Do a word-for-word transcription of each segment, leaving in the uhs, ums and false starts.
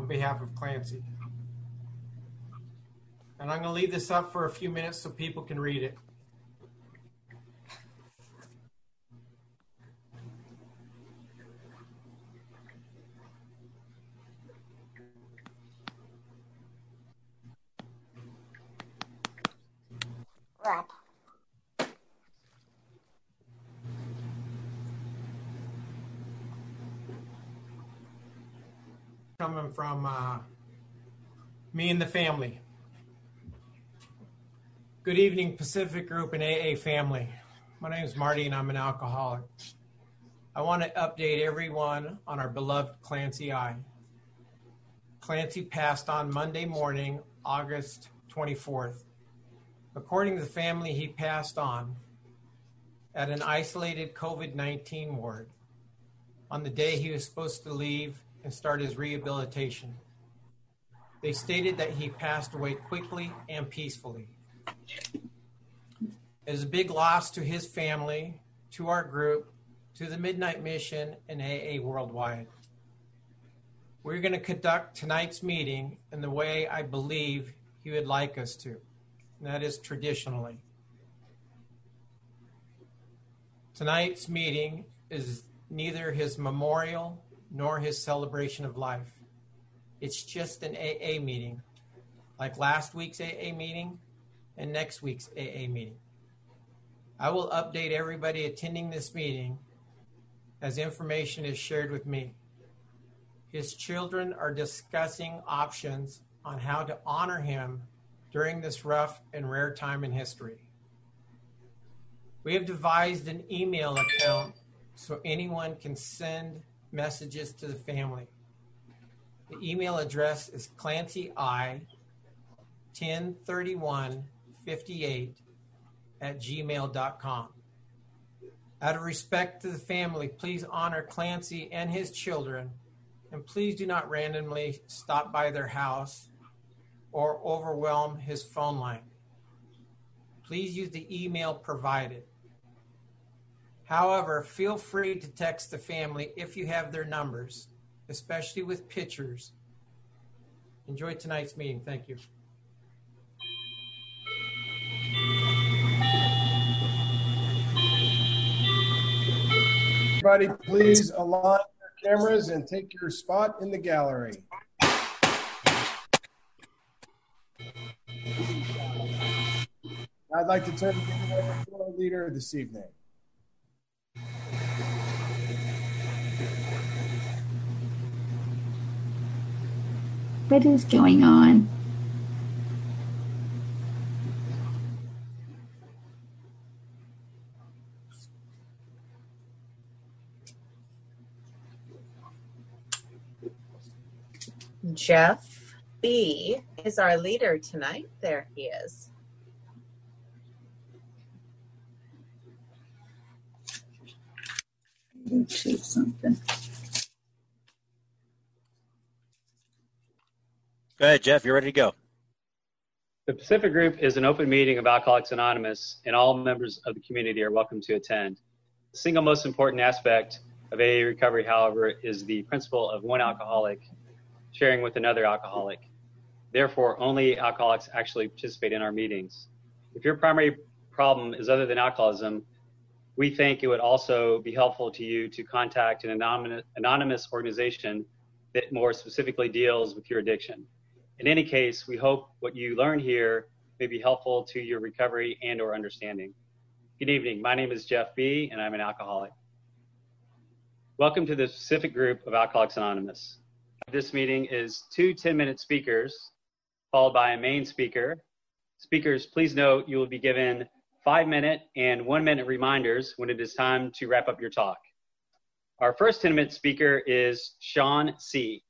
behalf of Clancy. And I'm going to leave this up for a few minutes so people can read it. Wrap. Coming from uh, me and the family. Good evening, Pacific Group and A A family. My name is Marty and I'm an alcoholic. I want to update everyone on our beloved Clancy I. Clancy passed on Monday morning, August twenty-fourth. According to the family, he passed on at an isolated COVID nineteen ward on the day he was supposed to leave and start his rehabilitation. They stated that he passed away quickly and peacefully. It is a big loss to his family, to our group, to the Midnight Mission, and A A worldwide. We're going to conduct tonight's meeting in the way I believe he would like us to, and that is traditionally. Tonight's meeting is neither his memorial nor his celebration of life. It's just an A A meeting, like last week's A A meeting and next week's A A meeting. I will update everybody attending this meeting as information is shared with me. His children are discussing options on how to honor him during this rough and rare time in history. We have devised an email account so anyone can send messages to the family. The email address is Clancy I ten thirty-one fifty-eight at gmail dot com. Out of respect to the family, please honor Clancy and his children, and please do not randomly stop by their house or overwhelm his phone line. Please use the email provided. However, feel free to text the family if you have their numbers, especially with pictures. Enjoy tonight's meeting. Thank you. Everybody, please align your cameras and take your spot in the gallery. I'd like to turn the meeting over to our leader this evening. What is going on? Jeff B. is our leader tonight. There he is. Let's see something. Go ahead, Jeff. You're ready to go. The Pacific Group is an open meeting of Alcoholics Anonymous, and all members of the community are welcome to attend. The single most important aspect of A A recovery, however, is the principle of one alcoholic sharing with another alcoholic. Therefore, only alcoholics actually participate in our meetings. If your primary problem is other than alcoholism, we think it would also be helpful to you to contact an anonymous, anonymous organization that more specifically deals with your addiction. In any case, we hope what you learn here may be helpful to your recovery and or understanding. Good evening. My name is Jeff B., and I'm an alcoholic. Welcome to the Pacific Group of Alcoholics Anonymous. This meeting is two ten-minute speakers, followed by a main speaker. Speakers, please note you will be given five-minute and one-minute reminders when it is time to wrap up your talk. Our first ten-minute speaker is Sean C.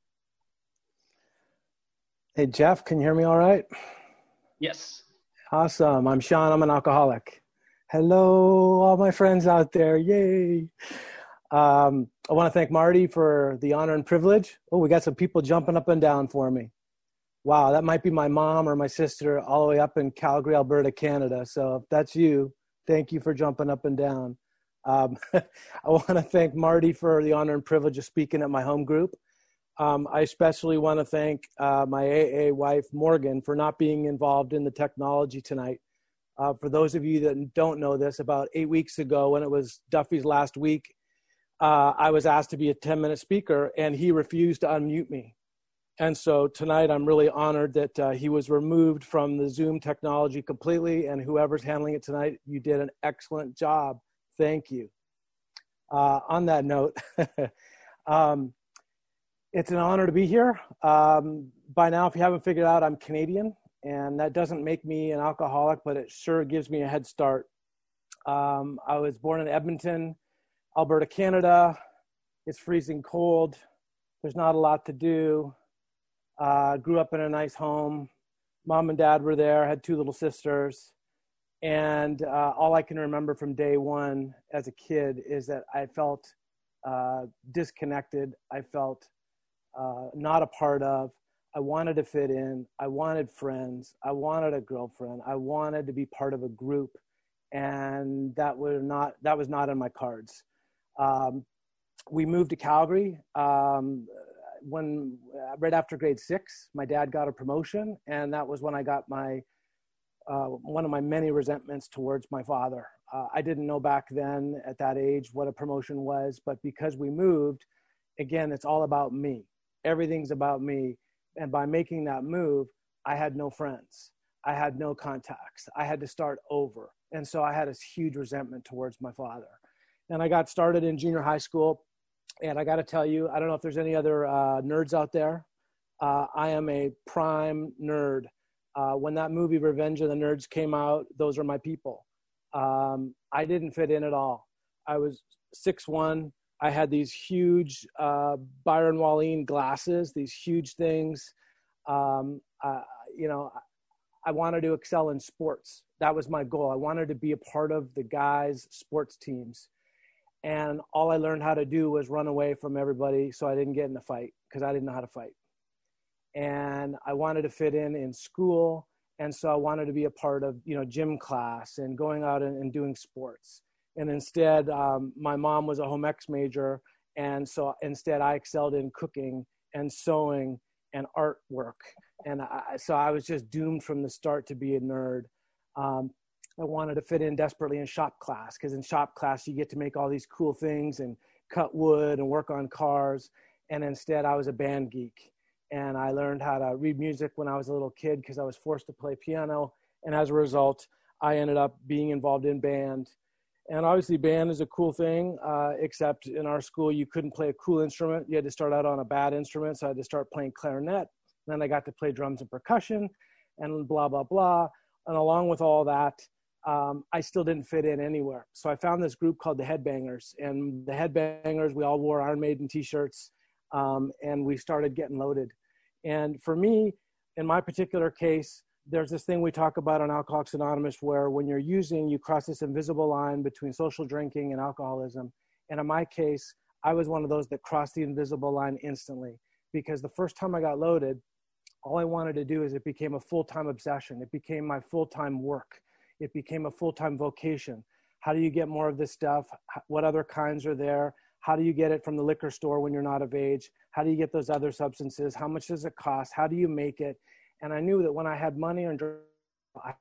Hey, Jeff, can you hear me all right? Yes. Awesome. I'm Sean. I'm an alcoholic. Hello, all my friends out there. Yay. Um, I want to thank Marty for the honor and privilege. Oh, we got some people jumping up and down for me. Wow, that might be my mom or my sister all the way up in Calgary, Alberta, Canada. So if that's you, thank you for jumping up and down. Um, I want to thank Marty for the honor and privilege of speaking at my home group. Um, I especially want to thank uh, my A A wife, Morgan, for not being involved in the technology tonight. Uh, for those of you that don't know this, about eight weeks ago when it was Duffy's last week, uh, I was asked to be a ten-minute speaker, and he refused to unmute me. And so tonight I'm really honored that uh, he was removed from the Zoom technology completely, and whoever's handling it tonight, you did an excellent job. Thank you. Uh, on that note, um, it's an honor to be here. Um, by now, if you haven't figured out, I'm Canadian, and that doesn't make me an alcoholic, but it sure gives me a head start. Um, I was born in Edmonton, Alberta, Canada. It's freezing cold. There's not a lot to do. Uh, grew up in a nice home. Mom and dad were there, had two little sisters. And uh, all I can remember from day one as a kid is that I felt uh, disconnected. I felt uh, not a part of. I wanted to fit in. I wanted friends. I wanted a girlfriend. I wanted to be part of a group. And that was not, that was not in my cards. Um, we moved to Calgary. Um, when uh, right after grade six, my dad got a promotion, and that was when I got my uh, one of my many resentments towards my father. Uh, I didn't know back then at that age what a promotion was, but because we moved, again, it's all about me. Everything's about me, and by making that move, I had no friends. I had no contacts. I had to start over, and so I had this huge resentment towards my father. And I got started in junior high school. And I got to tell you, I don't know if there's any other uh, nerds out there. Uh, I am a prime nerd. Uh, when that movie Revenge of the Nerds came out, those are my people. Um, I didn't fit in at all. I was six one. I had these huge uh, Byron Wallin glasses, these huge things. Um, uh, you know, I wanted to excel in sports. That was my goal. I wanted to be a part of the guys' sports teams. And all I learned how to do was run away from everybody so I didn't get in a fight because I didn't know how to fight. And I wanted to fit in in school. And so I wanted to be a part of, you know, gym class and going out and, and doing sports. And instead, um, my mom was a home ec major. And so instead I excelled in cooking and sewing and artwork. And I, so I was just doomed from the start to be a nerd. Um, I wanted to fit in desperately in shop class because in shop class, you get to make all these cool things and cut wood and work on cars. And instead, I was a band geek. And I learned how to read music when I was a little kid because I was forced to play piano. And as a result, I ended up being involved in band. And obviously, band is a cool thing, uh, except in our school, you couldn't play a cool instrument. You had to start out on a bad instrument. So I had to start playing clarinet. Then I got to play drums and percussion and blah, blah, blah. And along with all that, Um, I still didn't fit in anywhere. So I found this group called the Headbangers, and the Headbangers, we all wore Iron Maiden t-shirts, um, and we started getting loaded. And for me, in my particular case, there's this thing we talk about on Alcoholics Anonymous where when you're using, you cross this invisible line between social drinking and alcoholism. And in my case, I was one of those that crossed the invisible line instantly, because the first time I got loaded, all I wanted to do is it became a full-time obsession. It became my full-time work. It became a full-time vocation. How do you get more of this stuff? What other kinds are there? How do you get it from the liquor store when you're not of age? How do you get those other substances? How much does it cost? How do you make it? And I knew that when I had money and I...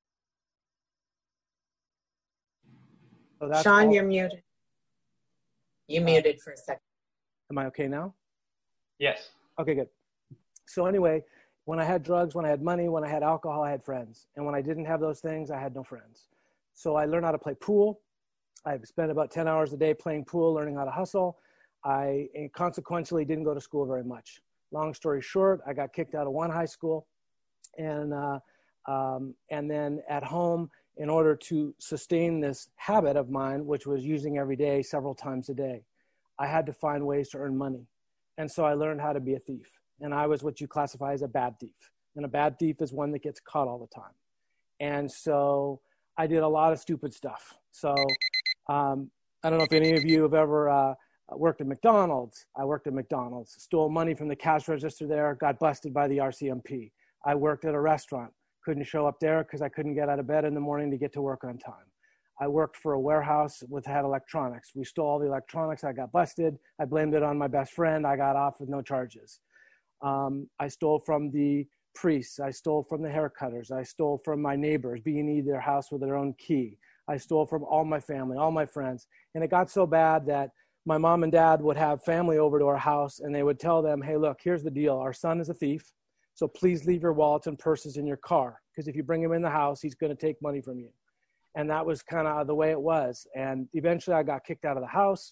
so that's Sean, all... you're muted. You uh, muted for a second. Am I okay now? Yes. Okay, good. So anyway, when I had drugs, when I had money, when I had alcohol, I had friends. And when I didn't have those things, I had no friends. So I learned how to play pool. I've spent about ten hours a day playing pool, learning how to hustle. I consequentially didn't go to school very much. Long story short, I got kicked out of one high school. And, uh, um, and then at home, in order to sustain this habit of mine, which was using every day, several times a day, I had to find ways to earn money. And so I learned how to be a thief. And I was what you classify as a bad thief. And a bad thief is one that gets caught all the time. And so I did a lot of stupid stuff. So um, I don't know if any of you have ever uh, worked at McDonald's. I worked at McDonald's, stole money from the cash register there, got busted by the R C M P. I worked at a restaurant, couldn't show up there because I couldn't get out of bed in the morning to get to work on time. I worked for a warehouse with had electronics. We stole all the electronics. I got busted. I blamed it on my best friend. I got off with no charges. Um, I stole from the priests. I stole from the haircutters. I stole from my neighbors, B and E their house with their own key. I stole from all my family, all my friends. And it got so bad that my mom and dad would have family over to our house, and they would tell them, hey, look, here's the deal. Our son is a thief, so please leave your wallets and purses in your car, because if you bring him in the house, he's going to take money from you. And that was kind of the way it was. And eventually I got kicked out of the house.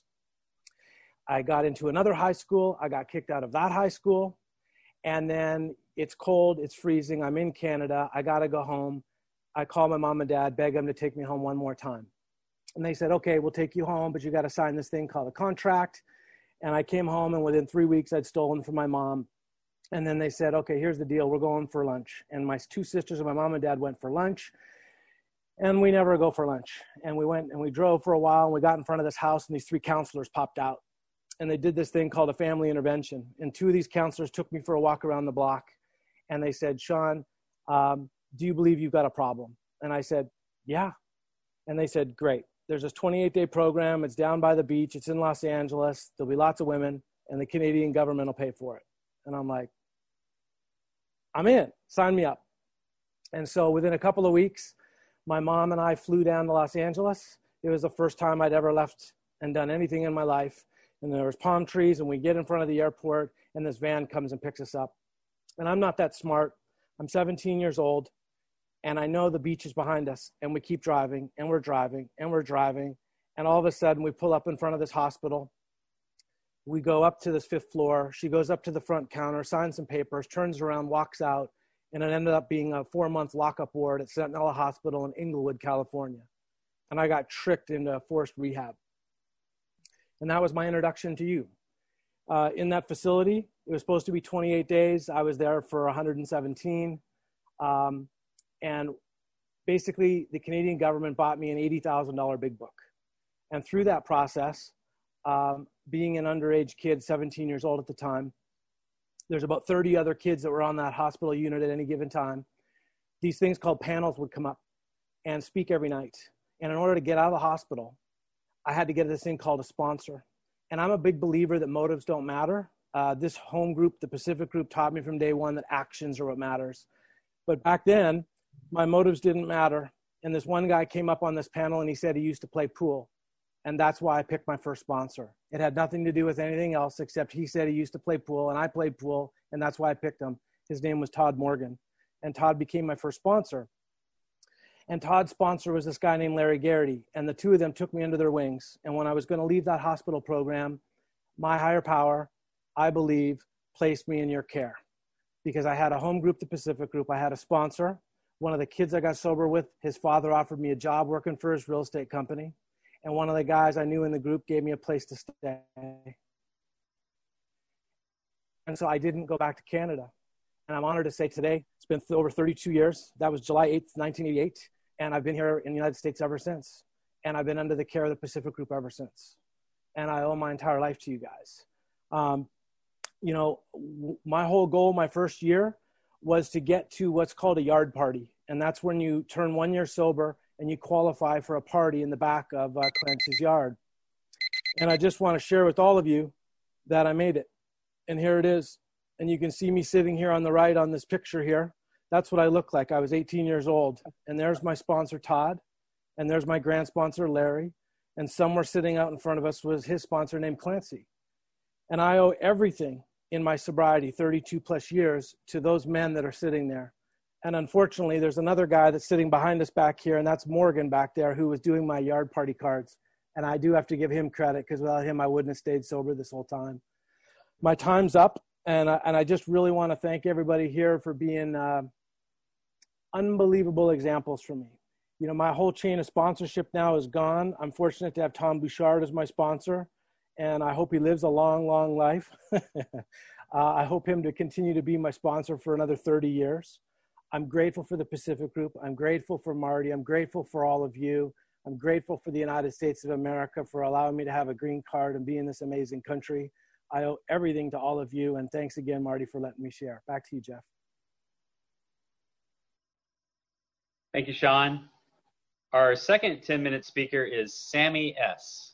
I got into another high school. I got kicked out of that high school. And then it's cold, it's freezing. I'm in Canada. I got to go home. I call my mom and dad, beg them to take me home one more time. And they said, okay, we'll take you home, but you got to sign this thing called a contract. And I came home, and within three weeks I'd stolen from my mom. And then they said, okay, here's the deal. We're going for lunch. And my two sisters and my mom and dad went for lunch. And we never go for lunch. And we went and we drove for a while, and we got in front of this house, and these three counselors popped out. And they did this thing called a family intervention. And two of these counselors took me for a walk around the block. And they said, Sean, um, do you believe you've got a problem? And I said, yeah. And they said, great. There's this twenty-eight day program. It's down by the beach. It's in Los Angeles. There'll be lots of women, and the Canadian government will pay for it. And I'm like, I'm in. Sign me up. And so within a couple of weeks, my mom and I flew down to Los Angeles. It was the first time I'd ever left and done anything in my life. And there was palm trees, and we get in front of the airport, and this van comes and picks us up. And I'm not that smart. I'm seventeen years old, and I know the beach is behind us, and we keep driving, and we're driving, and we're driving. And all of a sudden, we pull up in front of this hospital. We go up to this fifth floor. She goes up to the front counter, signs some papers, turns around, walks out. And it ended up being a four-month lockup ward at Sentinella Hospital in Inglewood, California. And I got tricked into forced rehab. And that was my introduction to you. Uh, in that facility, it was supposed to be twenty-eight days. I was there for one hundred seventeen. Um, and basically, the Canadian government bought me an eighty thousand dollars big book. And through that process, um, being an underage kid, seventeen years old at the time, there's about thirty other kids that were on that hospital unit at any given time. These things called panels would come up and speak every night. And in order to get out of the hospital, I had to get this thing called a sponsor. And I'm a big believer that motives don't matter. Uh, this home group, the Pacific Group, taught me from day one that actions are what matters. But back then, my motives didn't matter. And this one guy came up on this panel, and he said he used to play pool. And that's why I picked my first sponsor. It had nothing to do with anything else, except he said he used to play pool, and I played pool, and that's why I picked him. His name was Todd Morgan, and Todd became my first sponsor. And Todd's sponsor was this guy named Larry Garrity, and the two of them took me under their wings. And when I was going to leave that hospital program, my higher power, I believe, placed me in your care, because I had a home group, the Pacific Group. I had a sponsor. One of the kids I got sober with, his father offered me a job working for his real estate company. And one of the guys I knew in the group gave me a place to stay. And so I didn't go back to Canada. And I'm honored to say today, it's been over thirty-two years. That was July eighth, nineteen eighty-eight. And I've been here in the United States ever since. And I've been under the care of the Pacific Group ever since. And I owe my entire life to you guys. Um, you know, w- my whole goal my first year was to get to what's called a yard party. And that's when you turn one year sober and you qualify for a party in the back of uh, Clancy's yard. And I just want to share with all of you that I made it. And here it is. And you can see me sitting here on the right on this picture here. That's what I look like. I was eighteen years old. And there's my sponsor, Todd. And there's my grand sponsor, Larry. And somewhere sitting out in front of us was his sponsor named Clancy. And I owe everything in my sobriety, thirty-two plus years, to those men that are sitting there. And unfortunately, there's another guy that's sitting behind us back here, and that's Morgan back there, who was doing my yard party cards. And I do have to give him credit, because without him, I wouldn't have stayed sober this whole time. My time's up, and I, and I just really want to thank everybody here for being uh, unbelievable examples for me. You know, my whole chain of sponsorship now is gone. I'm fortunate to have Tom Bouchard as my sponsor, and I hope he lives a long, long life. uh, I hope him to continue to be my sponsor for another thirty years. I'm grateful for the Pacific Group. I'm grateful for Marty. I'm grateful for all of you. I'm grateful for the United States of America for allowing me to have a green card and be in this amazing country. I owe everything to all of you. And thanks again, Marty, for letting me share. Back to you, Jeff. Thank you, Sean. Our second ten-minute speaker is Sammy S.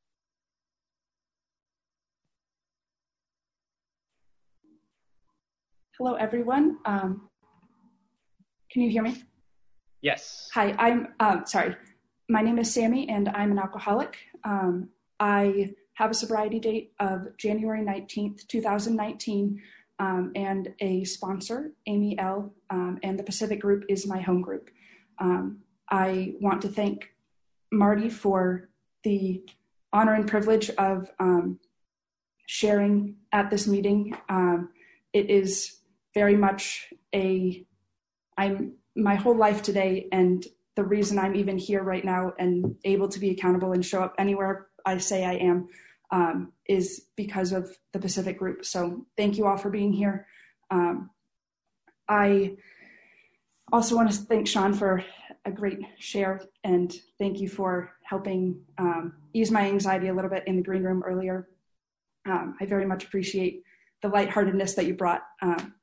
Hello, everyone. Um, can you hear me? Yes. Hi, I'm um, sorry. My name is Sammy, and I'm an alcoholic. Um, I have a sobriety date of January nineteenth, two thousand nineteen, um, and a sponsor, Amy L., um, and the Pacific Group is my home group. Um, I want to thank Marty for the honor and privilege of um, sharing at this meeting. Um, it is very much a, I'm my whole life today, and the reason I'm even here right now and able to be accountable and show up anywhere I say I am um, is because of the Pacific Group. So thank you all for being here. Um, I also want to thank Sean for a great share, and thank you for helping um, ease my anxiety a little bit in the green room earlier. Um, I very much appreciate the lightheartedness that you brought. Um,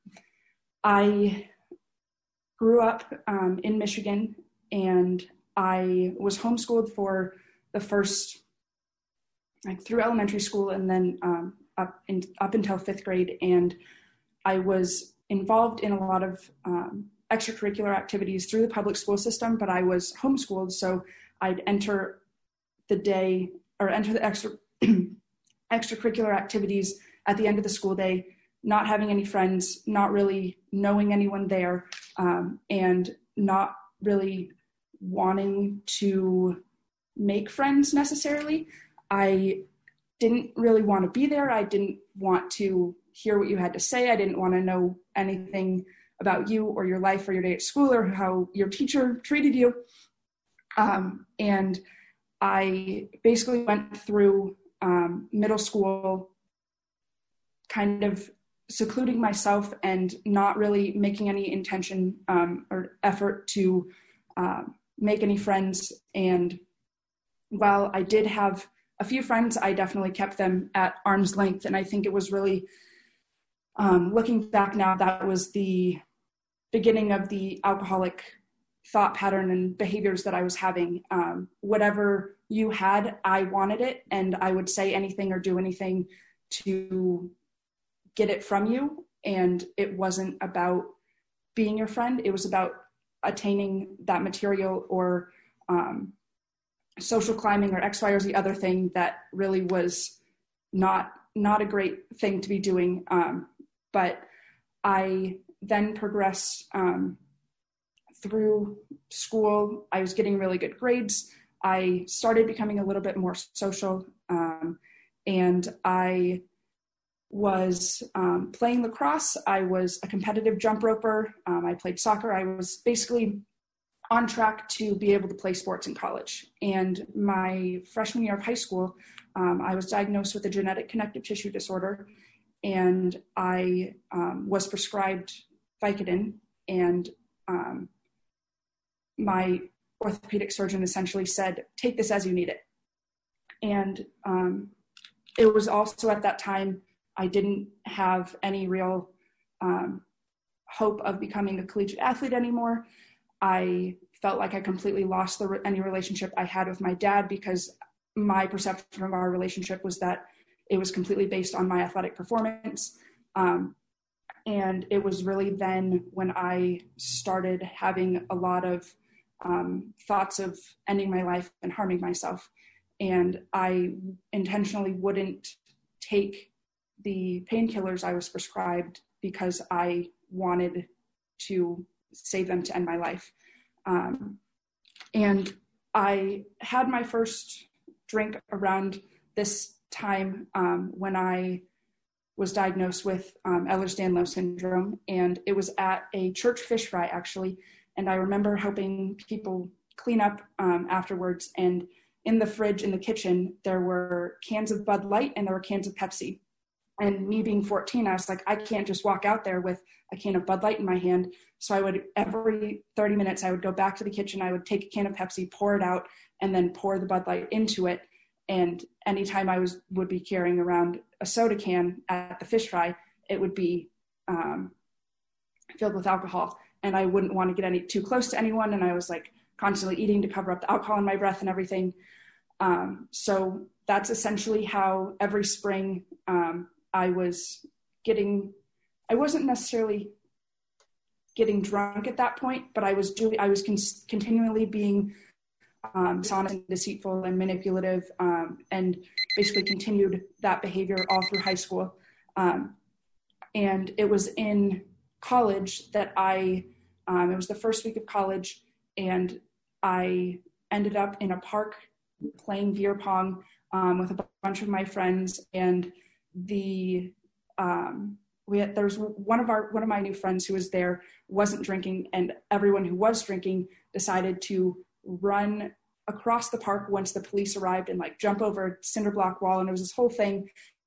I grew up um, in Michigan, and I was homeschooled for the first, like through elementary school and then um, up in, up until fifth grade. And I was involved in a lot of um, extracurricular activities through the public school system, but I was homeschooled. So I'd enter the day or enter the extra extracurricular activities at the end of the school day, not having any friends, not really knowing anyone there, um, and not really wanting to make friends necessarily. I didn't really want to be there. I didn't want to hear what you had to say. I didn't want to know anything about you or your life or your day at school or how your teacher treated you. Um, and I basically went through um, middle school kind of secluding myself and not really making any intention um, or effort to uh, make any friends. And while I did have a few friends, I definitely kept them at arm's length. And I think it was really, um, looking back now, that was the beginning of the alcoholic thought pattern and behaviors that I was having. Um, whatever you had, I wanted it, and I would say anything or do anything to get it from you. And it wasn't about being your friend. It was about attaining that material or um, social climbing or X, Y, or Z other thing that really was not not a great thing to be doing. Um, but I then progressed um, through school. I was getting really good grades. I started becoming a little bit more social, um, and I was um, playing lacrosse. I was a competitive jump roper. Um, I played soccer. I was basically on track to be able to play sports in college. And my freshman year of high school, um, I was diagnosed with a genetic connective tissue disorder, and I um, was prescribed Vicodin, and um, my orthopedic surgeon essentially said, take this as you need it. And um, it was also at that time, I didn't have any real um, hope of becoming a collegiate athlete anymore. I felt like I completely lost the, any relationship I had with my dad, because my perception of our relationship was that it was completely based on my athletic performance. Um, and it was really then when I started having a lot of um, thoughts of ending my life and harming myself. And I intentionally wouldn't take the painkillers I was prescribed because I wanted to save them to end my life. Um, and I had my first drink around this time um, when I was diagnosed with um, Ehlers-Danlos syndrome, and it was at a church fish fry, actually. And I remember helping people clean up um, afterwards, and in the fridge in the kitchen, there were cans of Bud Light and there were cans of Pepsi. And me being fourteen, I was like, I can't just walk out there with a can of Bud Light in my hand. So I would, every thirty minutes, I would go back to the kitchen, I would take a can of Pepsi, pour it out, and then pour the Bud Light into it. And anytime I was would be carrying around a soda can at the fish fry, it would be um, filled with alcohol. And I wouldn't want to get any too close to anyone. And I was like constantly eating to cover up the alcohol in my breath and everything. Um, so that's essentially how every spring um, I was getting, I wasn't necessarily getting drunk at that point, but I was doing, I was con- continually being um, dishonest and deceitful and manipulative, um, and basically continued that behavior all through high school. Um, and it was in college that I, um, it was the first week of college, and I ended up in a park playing beer pong um, with a bunch of my friends, and the um, we had, there was one of our one of my new friends who was there wasn't drinking, and everyone who was drinking decided to run across the park once the police arrived and like jump over a cinder block wall, and it was this whole thing.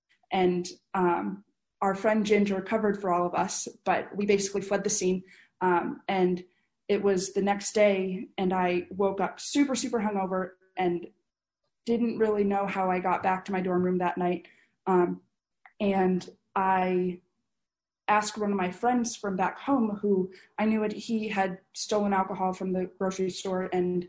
And um, our friend Ginger covered for all of us, but we basically fled the scene. Um, and it was the next day, and I woke up super, super hungover and didn't really know how I got back to my dorm room that night. Um, and I asked one of my friends from back home, who I knew it, he had stolen alcohol from the grocery store and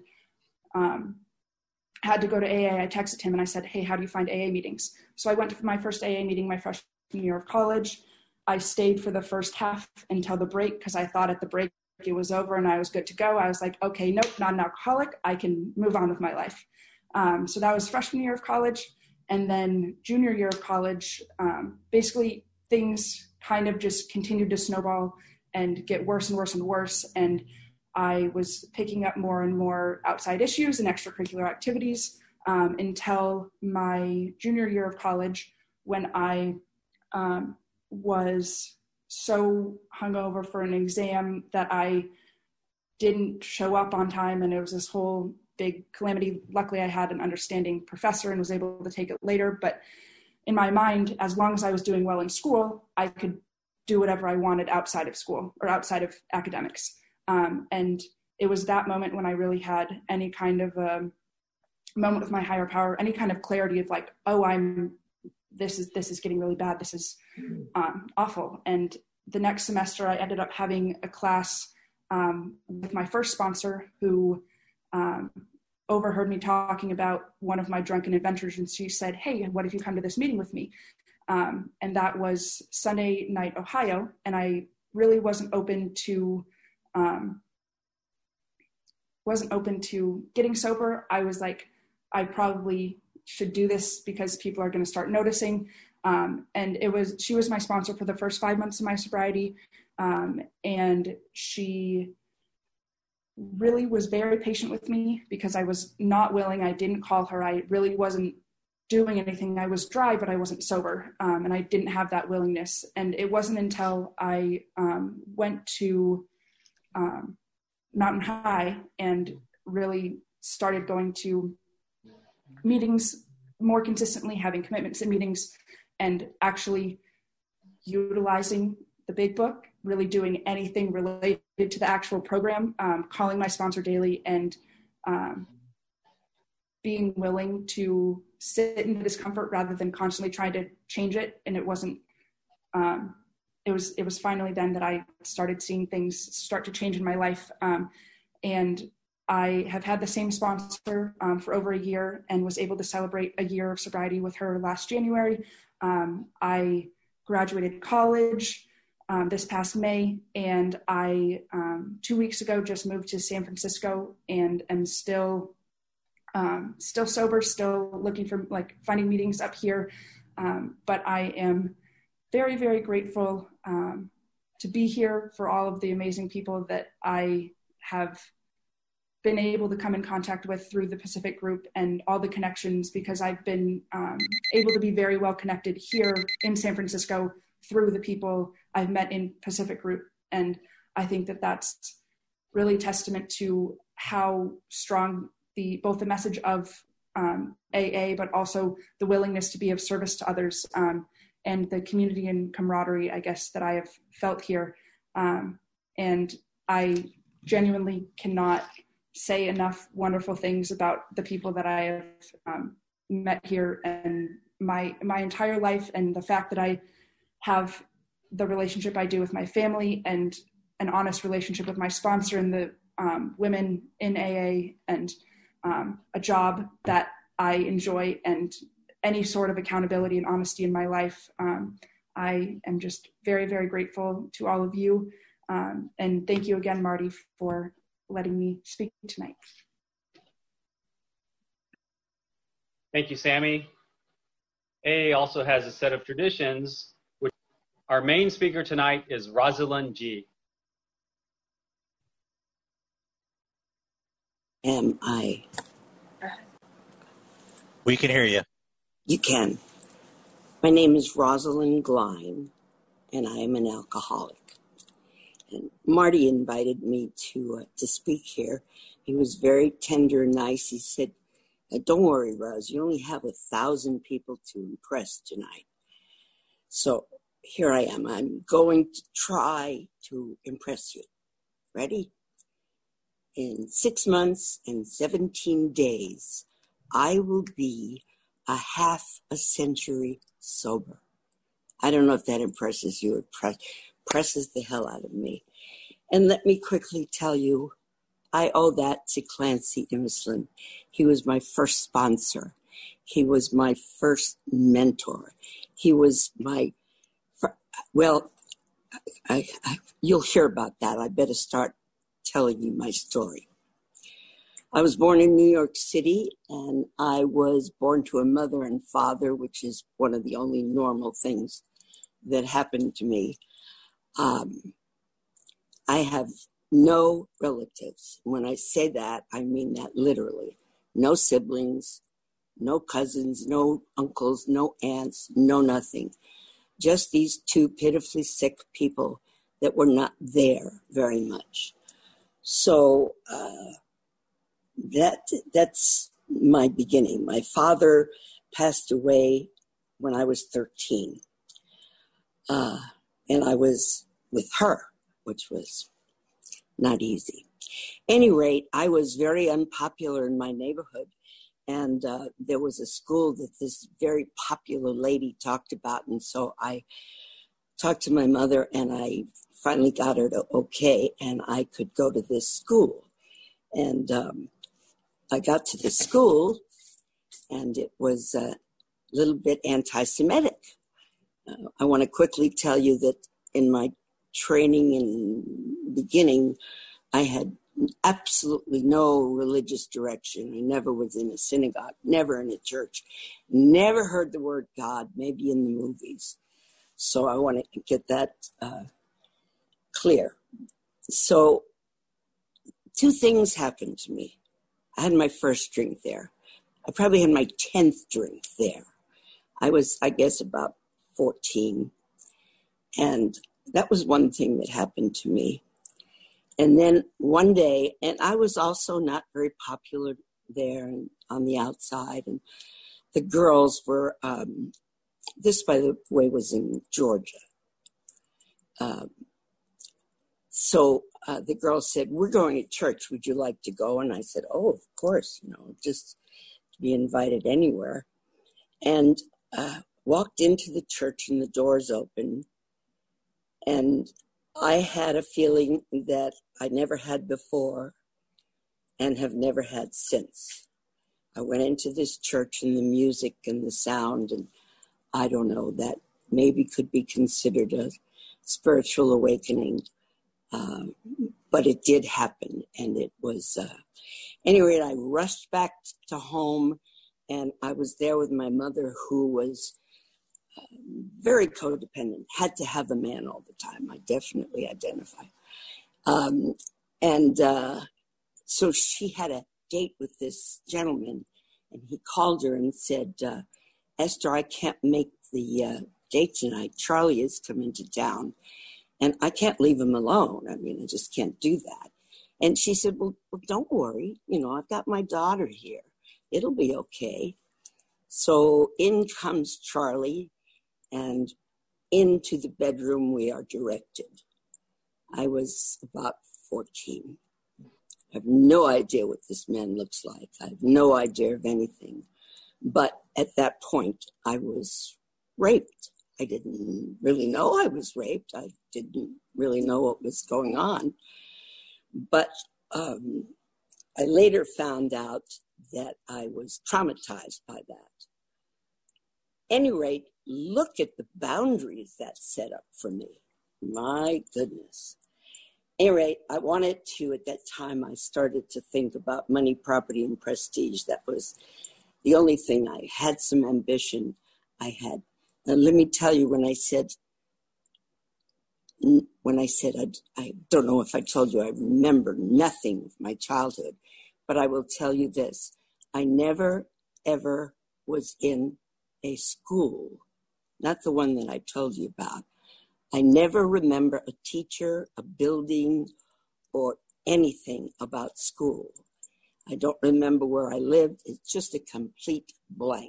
um, had to go to A A. I texted him and I said, hey, how do you find A A meetings? So I went to my first A A meeting my freshman year of college. I stayed for the first half until the break, because I thought at the break it was over and I was good to go. I was like, okay, nope, not an alcoholic. I can move on with my life. Um, so that was freshman year of college. And then junior year of college, um, basically things kind of just continued to snowball and get worse and worse and worse. And I was picking up more and more outside issues and extracurricular activities um, until my junior year of college, when I um, was so hungover for an exam that I didn't show up on time, and it was this whole big calamity. Luckily, I had an understanding professor and was able to take it later. But in my mind, as long as I was doing well in school, I could do whatever I wanted outside of school or outside of academics. Um, and it was that moment when I really had any kind of a moment with my higher power, any kind of clarity of like, oh, I'm, this is, this is getting really bad. This is um, awful. And the next semester I ended up having a class um, with my first sponsor, who um, overheard me talking about one of my drunken adventures. And she said, hey, what if you come to this meeting with me? Um, and that was Sunday Night Ohio. And I really wasn't open to, um, wasn't open to getting sober. I was like, I probably should do this because people are going to start noticing. Um, and it was, she was my sponsor for the first five months of my sobriety. Um, and she really was very patient with me because I was not willing. I didn't call her. I really wasn't doing anything. I was dry, but I wasn't sober. Um, and I didn't have that willingness. And it wasn't until I um, went to um, Mountain High and really started going to meetings more consistently, having commitments in meetings, and actually utilizing the big book, really doing anything related to the actual program, um, calling my sponsor daily, and um, being willing to sit in the discomfort rather than constantly trying to change it. And it wasn't, um, it was, it was finally then that I started seeing things start to change in my life. Um, and I have had the same sponsor um, for over a year and was able to celebrate a year of sobriety with her last January. Um, I graduated college um, this past May, and I, um, two weeks ago, just moved to San Francisco and am still, um, still sober, still looking for like finding meetings up here. Um, but I am very, very grateful um, to be here, for all of the amazing people that I have been able to come in contact with through the Pacific Group, and all the connections, because I've been um, able to be very well connected here in San Francisco through the people I've met in Pacific Group. And I think that that's really testament to how strong the, both the message of um, A A, but also the willingness to be of service to others, um, and the community and camaraderie, I guess, that I have felt here. Um, and I genuinely cannot say enough wonderful things about the people that I have um, met here, and my my entire life, and the fact that I have the relationship I do with my family, and an honest relationship with my sponsor, and the um, women in A A and um, a job that I enjoy and any sort of accountability and honesty in my life. Um, I am just very, very grateful to all of you. Um, and thank you again, Marty, for letting me speak tonight. Thank you, Sammy. A A also has a set of traditions. Which our main speaker tonight is Rosalind G. Am I? We can hear you. You can. My name is Rosalind Glein, and I am an alcoholic. And Marty invited me to uh, to speak here. He was very tender and nice. He said, "Don't worry, Roz, you only have a thousand people to impress tonight." So here I am. I'm going to try to impress you. Ready? In six months and seventeen days, I will be a half a century sober. I don't know if that impresses you. It press, presses the hell out of me. And let me quickly tell you, I owe that to Clancy Imislund. He was my first sponsor. He was my first mentor. He was my, well, I, I, you'll hear about that. I better start telling you my story. I was born in New York City, and I was born to a mother and father, which is one of the only normal things that happened to me. Um, I have no relatives. When I say that, I mean that literally. No siblings, no cousins, no uncles, no aunts, no nothing. Just these two pitifully sick people that were not there very much. So uh, that that's my beginning. My father passed away when I was thirteen. Uh, and I was with her, which was not easy. Any rate, I was very unpopular in my neighborhood. And uh, there was a school that this very popular lady talked about. And so I talked to my mother, and I finally got her to okay, and I could go to this school. And um, I got to the school, and it was a little bit anti-Semitic. Uh, I want to quickly tell you that in my training and beginning, I had absolutely no religious direction. I never was in a synagogue, never in a church, never heard the word God, maybe in the movies. So I want to get that uh, clear. So two things happened to me. I had my first drink there. I probably had my tenth drink there. I was, I guess, about fourteen. And that was one thing that happened to me. And then one day, and I was also not very popular there and on the outside. And the girls were, um, this, by the way, was in Georgia. Um, so uh, the girls said, "We're going to church. Would you like to go?" And I said, "Oh, of course, you know, just to be invited anywhere." And uh, walked into the church, and the doors open. And I had a feeling that I never had before and have never had since. I went into this church, and the music and the sound, and I don't know, that maybe could be considered a spiritual awakening. Um, but it did happen, and it was, uh, anyway, I rushed back to home, and I was there with my mother, who was uh, very codependent, had to have a man all the time. I definitely identify. Um, and uh, so she had a date with this gentleman, and he called her and said, uh, "Esther, I can't make the uh, date tonight. Charlie is coming to town, and I can't leave him alone. I mean, I just can't do that." And she said, well, well, don't worry. You know, I've got my daughter here. It'll be okay. So in comes Charlie, and into the bedroom we are directed. I was about fourteen. I have no idea what this man looks like. I have no idea of anything. But at that point, I was raped. I didn't really know I was raped. I didn't really know what was going on. But um, I later found out that I was traumatized by that. Any rate, look at the boundaries that's set up for me. My goodness. Any rate, I wanted to, at that time, I started to think about money, property, and prestige. That was the only thing. I had some ambition. I had, and let me tell you, when I said, when I said, I, I don't know if I told you, I remember nothing of my childhood, but I will tell you this. I never, ever was in a school, not the one that I told you about. I never remember a teacher, a building, or anything about school. I don't remember where I lived. It's just a complete blank.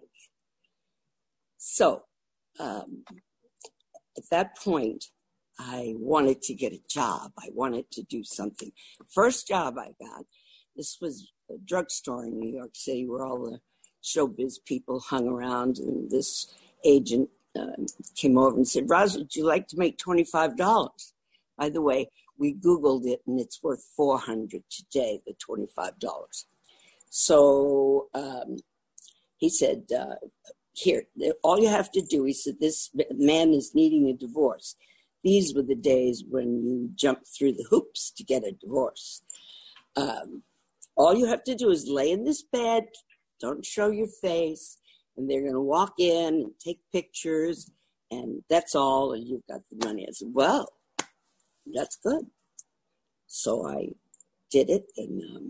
So um, at that point, I wanted to get a job. I wanted to do something. First job I got, this was a drugstore in New York City where all the showbiz people hung around, and this agent uh, came over and said, "Roz, would you like to make twenty-five dollars? By the way, we Googled it, and it's worth four hundred dollars today, the twenty-five dollars. So um, he said, uh, here, all you have to do, he said, this man is needing a divorce. These were the days when you jumped through the hoops to get a divorce. Um, all you have to do is lay in this bed, don't show your face, and they're going to walk in and take pictures, and that's all, and you've got the money." I said, well, that's good. So I did it, and um,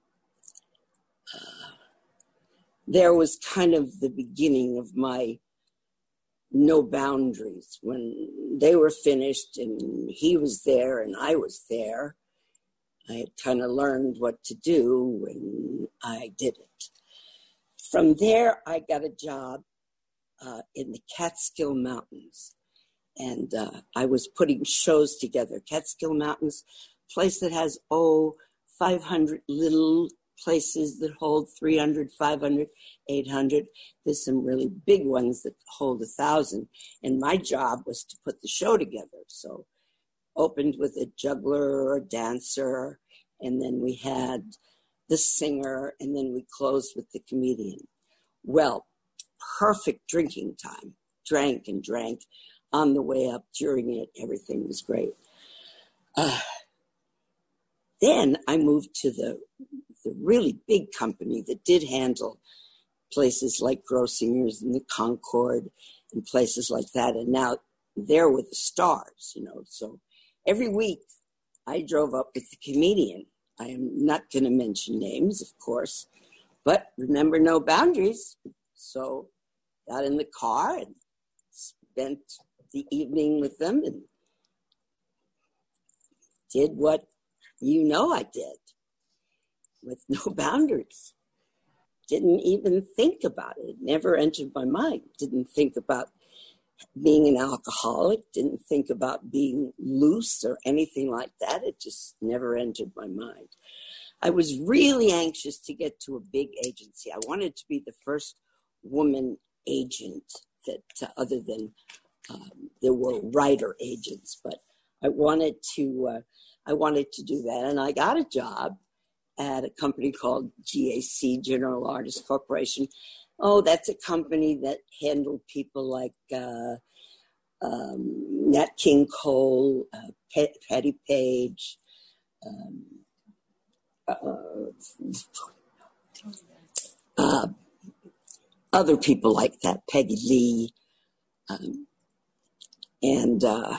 uh, there was kind of the beginning of my no boundaries. When they were finished and he was there and I was there, I had kind of learned what to do, and I did it. From there, I got a job uh, in the Catskill Mountains, and uh, I was putting shows together. Catskill Mountains, place that has, oh, five hundred little places that hold three hundred, five hundred, eight hundred. There's some really big ones that hold a thousand. And my job was to put the show together. So opened with a juggler or a dancer, and then we had the singer, and then we closed with the comedian. Well, perfect drinking time. Drank and drank on the way up, during it. Everything was great. Uh, then I moved to the the really big company that did handle places like Grossinger's and the Concord and places like that. And now they're with the stars, you know. So every week I drove up with the comedian. I am not going to mention names, of course, but remember, no boundaries. So got in the car and spent the evening with them and did what you know I did. With no boundaries. Didn't even think about it. It never entered my mind. Didn't think about being an alcoholic. Didn't think about being loose or anything like that. It just never entered my mind. I was really anxious to get to a big agency. I wanted to be the first woman agent that, uh, other than um, there were writer agents, but I wanted to. Uh, I wanted to do that, and I got a job at a company called G A C, General Artists Corporation. Oh, that's a company that handled people like uh, um, Nat King Cole, uh, P- Patty Page, um, uh, uh, other people like that, Peggy Lee. Um, and uh,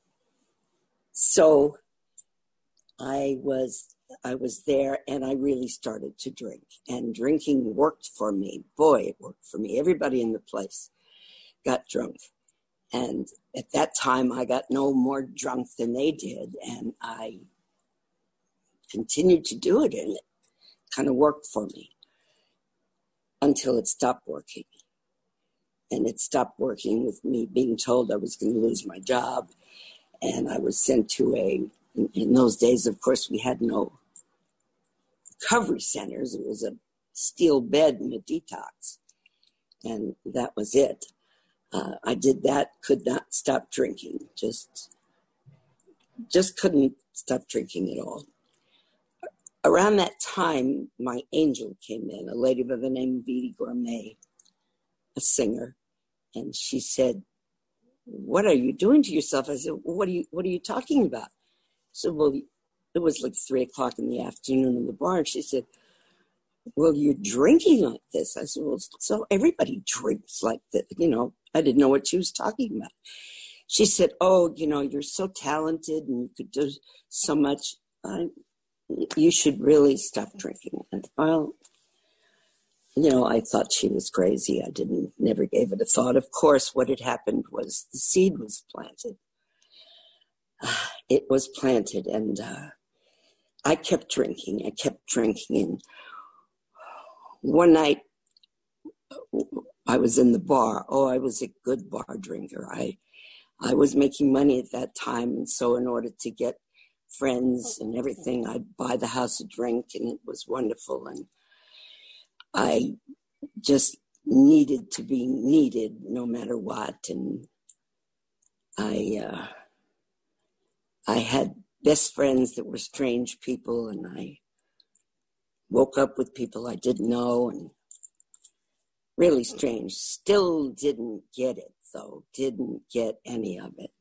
so I was... I was there, and I really started to drink, and drinking worked for me. Boy, it worked for me. Everybody in the place got drunk, and at that time I got no more drunk than they did, and I continued to do it, and it kind of worked for me until it stopped working. And it stopped working with me being told I was going to lose my job, and I was sent to a In, in those days, of course, we had no recovery centers. It was a steel bed and a detox. And that was it. Uh, I did that, could not stop drinking. Just, just couldn't stop drinking at all. around that time, my angel came in, a lady by the name of Edie Gourmet, a singer, and she said, "What are you doing to yourself?" I said, "What are you What are you talking about?" So, well, it was like three o'clock in the afternoon in the bar, and she said, "Well, you're drinking like this." I said, "Well, so everybody drinks like that." You know, I didn't know what she was talking about. She said, "Oh, you know, you're so talented and you could do so much. Uh, you should really stop drinking." And, well, you know, I thought she was crazy. I didn't, never gave it a thought. Of course, what had happened was the seed was planted. Uh, it was planted, and uh, I kept drinking. I kept drinking, and one night I was in the bar. Oh, I was a good bar drinker. I, I was making money at that time, and so in order to get friends and everything, I'd buy the house a drink, and it was wonderful. And I just needed to be needed no matter what. And I, uh, I had best friends that were strange people, and I woke up with people I didn't know, and really strange. Still didn't get it, though. Didn't get any of it.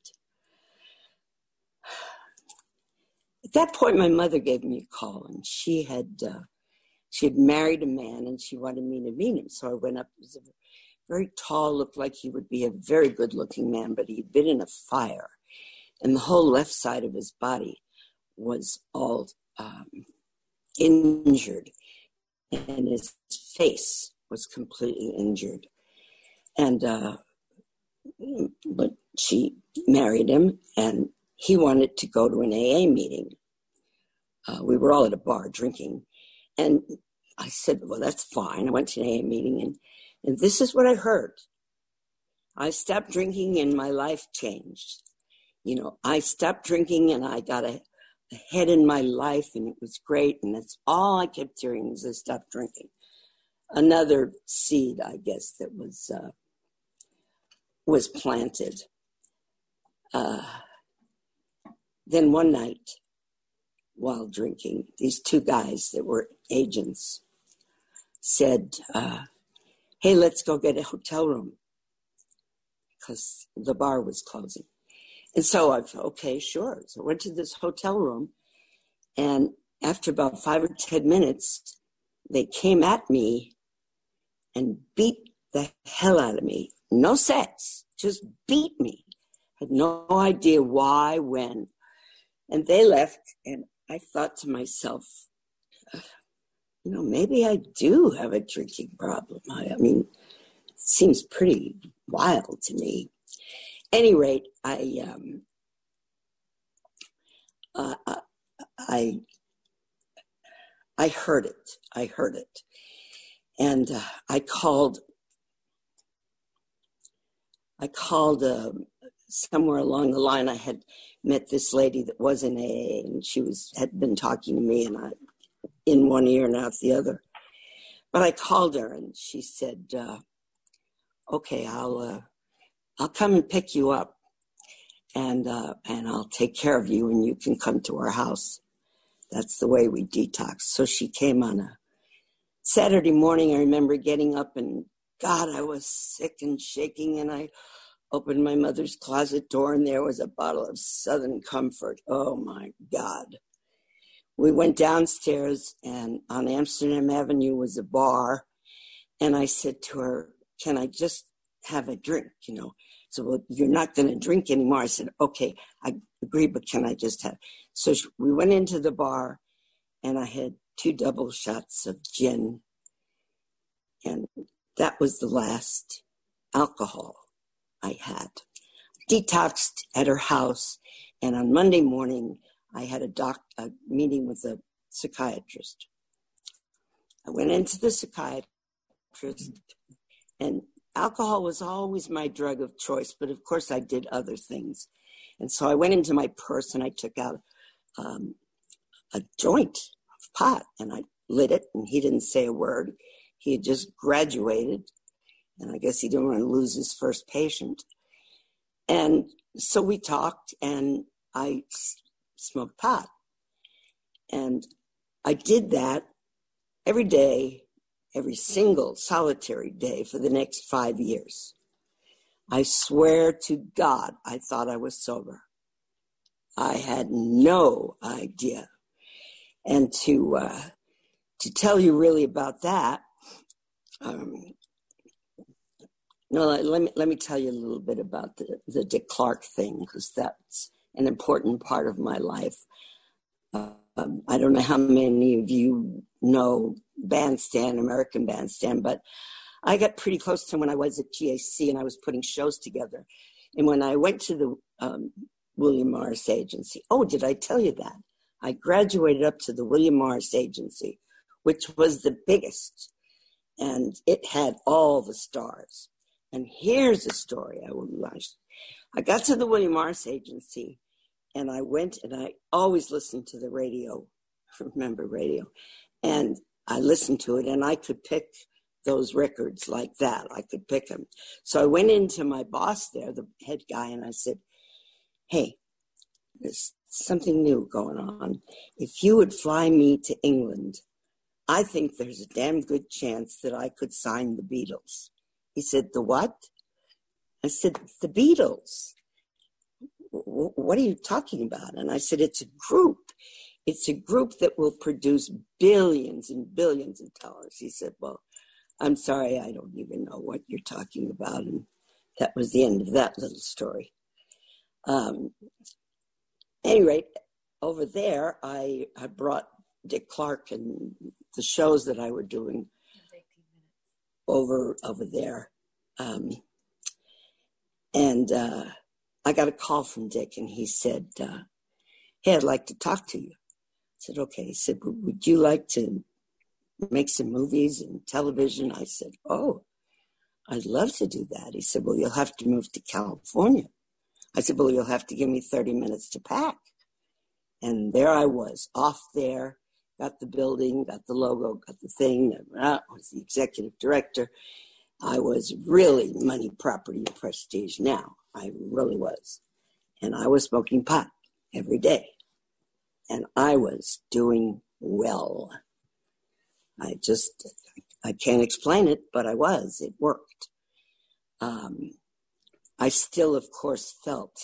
At that point, my mother gave me a call, and she had uh, she had married a man, and she wanted me to meet him. So I went up. He was a very tall, looked like he would be a very good-looking man, but he'd been in a fire, and the whole left side of his body was all um, injured, and his face was completely injured. And uh, but she married him, and he wanted to go to an A A meeting. Uh, we were all at a bar drinking, and I said, "Well, that's fine." I went to an A A meeting, and, and this is what I heard. I stopped drinking, and my life changed. You know, I stopped drinking, and I got a, a head in my life, and it was great, and that's all I kept hearing was I stopped drinking. Another seed, I guess, that was uh, was planted. Uh, then one night, while drinking, these two guys that were agents said, uh, "Hey, let's go get a hotel room," because the bar was closing. And so I thought, okay, sure. So I went to this hotel room, and after about five or ten minutes, they came at me and beat the hell out of me. No sex, just beat me. Had no idea why, when. And they left, and I thought to myself, you know, maybe I do have a drinking problem. I, I mean, it seems pretty wild to me. Any rate, I, um, uh, I, I heard it. I heard it. And uh, I called, I called uh, somewhere along the line. I had met this lady that was in A A, and she was had been talking to me, and I, in one ear and out the other. But I called her, and she said, uh, "Okay, I'll uh, I'll come and pick you up, and uh, and I'll take care of you, and you can come to our house." That's the way we detox. So she came on a Saturday morning. I remember getting up, and God, I was sick and shaking, and I opened my mother's closet door, and there was a bottle of Southern Comfort. Oh, my God. We went downstairs, and on Amsterdam Avenue was a bar, and I said to her, "Can I just have a drink?" You know, so, "Well, you're not going to drink anymore." I said, "Okay, I agree, but can I just have?" So we went into the bar, and I had two double shots of gin, and that was the last alcohol I had. Detoxed at her house, and on Monday morning, I had a doc a meeting with a psychiatrist. I went into the psychiatrist, and alcohol was always my drug of choice, but of course I did other things. And so I went into my purse, and I took out um, a joint of pot, and I lit it, and he didn't say a word. He had just graduated, and I guess he didn't want to lose his first patient. And so we talked, and I smoked pot. And I did that every day, every single solitary day for the next five years. I swear to God, I thought I was sober. I had no idea. And to uh, to tell you really about that, um, no, let me let me tell you a little bit about the, the Dick Clark thing, because that's an important part of my life. Uh, um, I don't know how many of you know Bandstand, American Bandstand, but I got pretty close to him when I was at G A C and I was putting shows together. And when I went to the um, William Morris Agency, oh, did I tell you that? I graduated up to the William Morris Agency, which was the biggest, and it had all the stars. And here's a story I will launch. I got to the William Morris Agency, and I went, and I always listened to the radio, remember radio, and I listened to it, and I could pick those records like that. I could pick them. So I went into my boss there, the head guy, and I said, hey, there's something new going on. If you would fly me to England, I think there's a damn good chance that I could sign the Beatles. He said, the what? I said, the Beatles. What are you talking about? And I said, it's a group. It's a group that will produce billions and billions of dollars. He said, well, I'm sorry, I don't even know what you're talking about. And that was the end of that little story. Um, at any rate, over there, I, I brought Dick Clark and the shows that I were doing over over there. Um, and uh, I got a call from Dick, and he said, uh, hey, I'd like to talk to you. I said, okay. He said, would you like to make some movies and television? I said, oh, I'd love to do that. He said, well, you'll have to move to California. I said, well, you'll have to give me thirty minutes to pack. And there I was, off there, got the building, got the logo, got the thing. I was the executive director. I was really money, property, and prestige now. I really was. And I was smoking pot every day. And I was doing well. I just, I can't explain it, but I was. It worked. Um, I still, of course, felt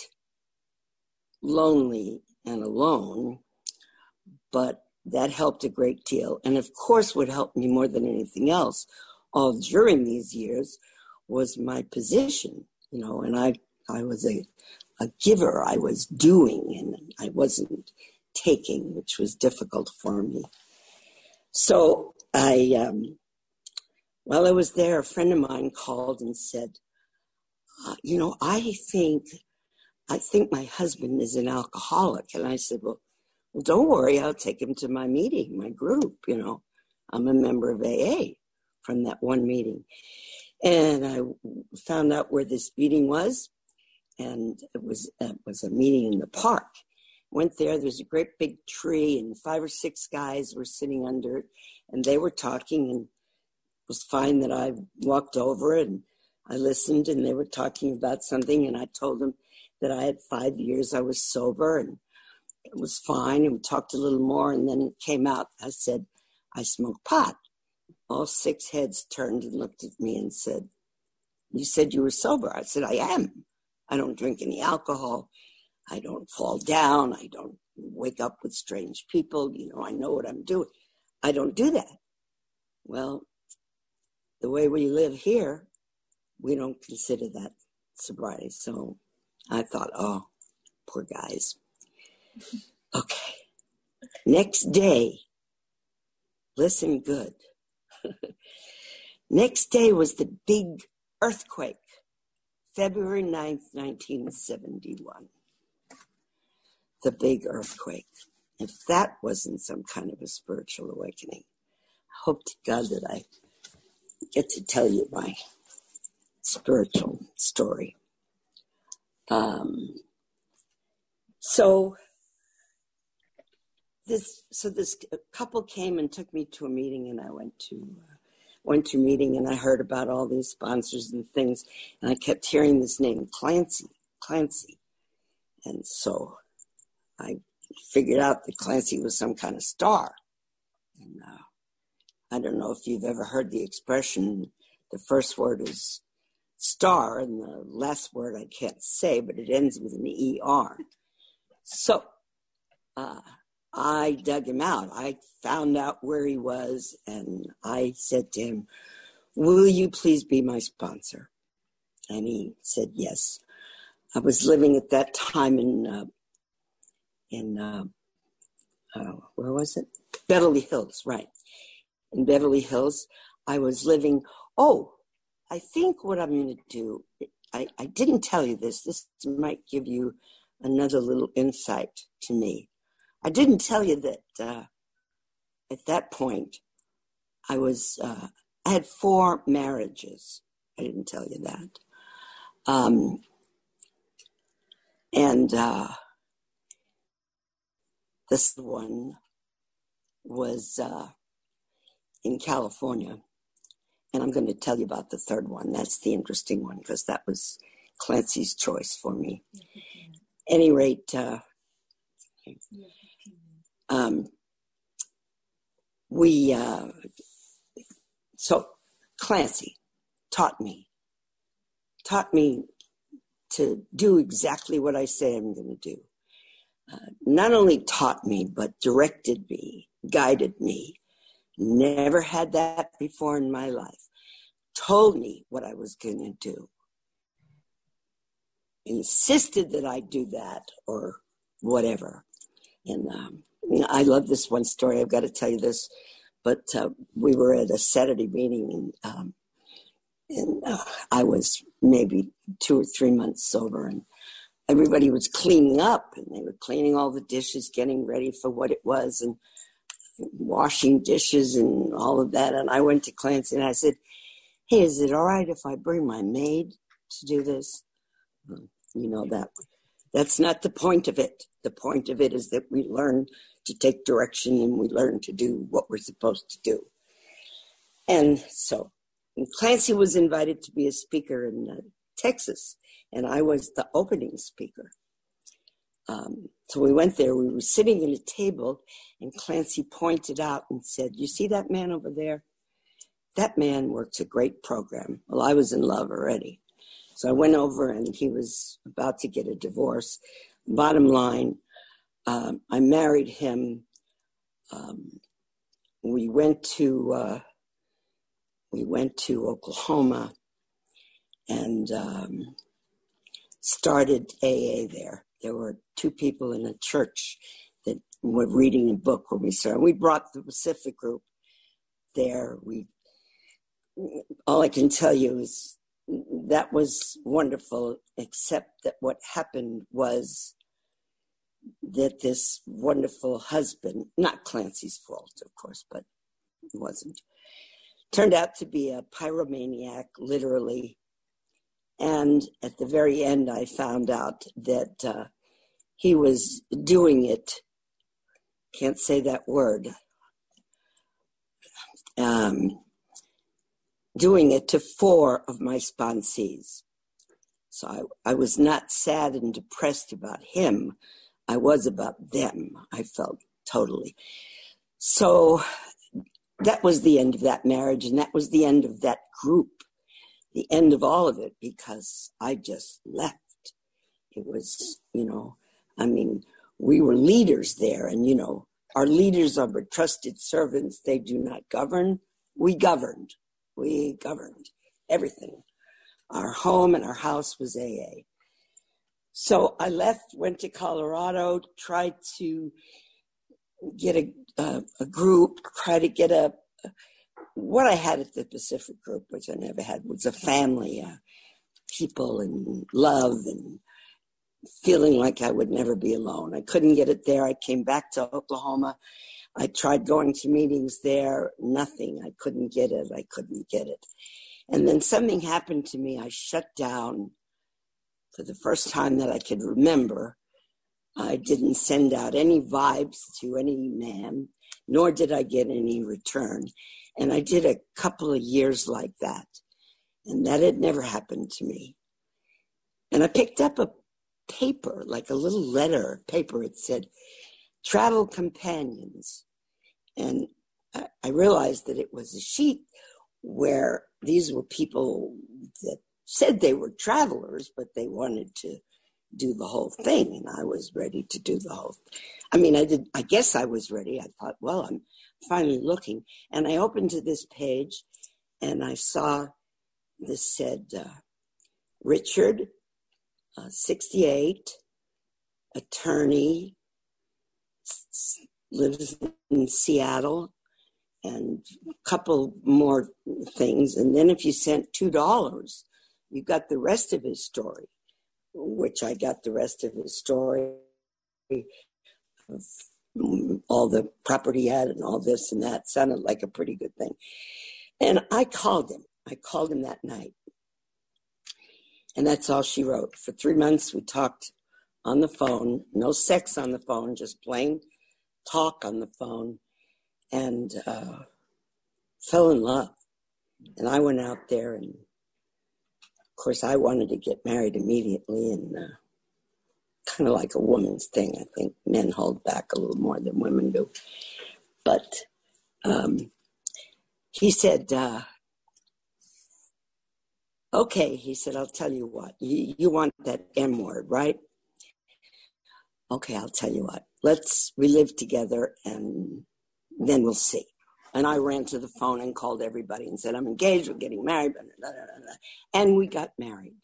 lonely and alone, but that helped a great deal. And of course, what helped me more than anything else all during these years was my position, you know, and I, I was a, a giver. I was doing, and I wasn't taking, which was difficult for me. So I, um, while I was there, a friend of mine called and said, uh, you know, I think, I think my husband is an alcoholic. And I said, well, well, don't worry, I'll take him to my meeting, my group, you know. I'm a member of A A from that one meeting. And I found out where this meeting was, and it was, it was a meeting in the park. Went there, there's a great big tree, and five or six guys were sitting under it, and they were talking, and it was fine that I walked over, and I listened, and they were talking about something, and I told them that I had five years I was sober, and it was fine, and we talked a little more, and then it came out. I said, I smoke pot. All six heads turned and looked at me and said, you said you were sober. I said, I am. I don't drink any alcohol. I don't fall down. I don't wake up with strange people. You know, I know what I'm doing. I don't do that. Well, the way we live here, we don't consider that sobriety. So I thought, oh, poor guys. Okay. Next day, listen good. Next day was the big earthquake, February ninth, nineteen seventy-one. The big earthquake. If that wasn't some kind of a spiritual awakening, I hope to God that I get to tell you my spiritual story. Um, so this, so this couple came and took me to a meeting, and I went to uh, went to a meeting, and I heard about all these sponsors and things, and I kept hearing this name, Clancy, Clancy, and so I figured out that Clancy was some kind of star. And, uh, I don't know if you've ever heard the expression, the first word is star, and the last word I can't say, but it ends with an E R. So uh, I dug him out. I found out where he was, and I said to him, will you please be my sponsor? And he said yes. I was living at that time in, uh, in uh, uh, where was it? Beverly Hills, right. In Beverly Hills, I was living, oh, I think what I'm going to do, I, I didn't tell you this. This might give you another little insight to me. I didn't tell you that uh, at that point, I was, uh, I had four marriages. I didn't tell you that. Um, and uh, this one was uh, in California. And I'm going to tell you about the third one. That's the interesting one because that was Clancy's choice for me. At any rate, uh, um, we, uh, so Clancy taught me, taught me to do exactly what I say I'm going to do. Uh, not only taught me, but directed me, guided me. Never had that before in my life. Told me what I was going to do. Insisted that I do that or whatever. And um, you know, I love this one story. I've got to tell you this. But uh, we were at a Saturday meeting, and, um, and uh, I was maybe two or three months sober, and everybody was cleaning up, and they were cleaning all the dishes, getting ready for what it was, and washing dishes and all of that. And I went to Clancy and I said, hey, is it all right if I bring my maid to do this? You know, that that's not the point of it. The point of it is that we learn to take direction and we learn to do what we're supposed to do. And so and Clancy was invited to be a speaker in uh, Texas, and I was the opening speaker. Um, so we went there. We were sitting at a table, and Clancy pointed out and said, you see that man over there? That man works a great program. Well, I was in love already. So I went over, and he was about to get a divorce. Bottom line, um, I married him. Um, we went to uh, we went to Oklahoma and um, started A A there. There were two people in a church that were reading a book when we started. We brought the Pacific group there. We, all I can tell you is that was wonderful, except that what happened was that this wonderful husband, not Clancy's fault, of course, but it wasn't, turned out to be a pyromaniac, literally. And at the very end, I found out that uh, he was doing it, can't say that word, um, doing it to four of my sponsees. So I, I was not sad and depressed about him. I was about them. I felt totally. So that was the end of that marriage, and that was the end of that group. The end of all of it, because I just left. It was, you know, I mean, we were leaders there, and, you know, our leaders are but trusted servants. They do not govern. We governed. We governed everything. Our home and our house was A A. So I left, went to Colorado, tried to get a, uh, a group, try to get a, what I had at the Pacific group, which I never had, was a family, uh, people and love and feeling like I would never be alone. I couldn't get it there. I came back to Oklahoma. I tried going to meetings there, nothing. I couldn't get it. I couldn't get it. And then something happened to me. I shut down for the first time that I could remember. I didn't send out any vibes to any man, nor did I get any return. And I did a couple of years like that. And that had never happened to me. And I picked up a paper, like a little letter paper. It said, Travel Companions. And I, I realized that it was a sheet where these were people that said they were travelers, but they wanted to do the whole thing, and I was ready to do the whole thing. I mean, I did. I guess I was ready. I thought, well, I'm finally looking, and I opened to this page, and I saw this said, uh, Richard, uh, sixty-eight, attorney, s- lives in Seattle, and a couple more things. And then if you sent two dollars, you got the rest of his story, which I got the rest of his story of all the property he had and all this and that. Sounded like a pretty good thing. And I called him. I called him that night. And that's all she wrote. For three months, we talked on the phone. No sex on the phone, just plain talk on the phone. And uh, fell in love. And I went out there, and of course, I wanted to get married immediately, and uh, kind of like a woman's thing. I think men hold back a little more than women do. But um, he said, uh, okay, he said, I'll tell you what. You, you want that M word, right? Okay, I'll tell you what. Let's we live together, and then we'll see. And I ran to the phone and called everybody and said, I'm engaged, we're getting married, blah, blah, blah, blah. And we got married.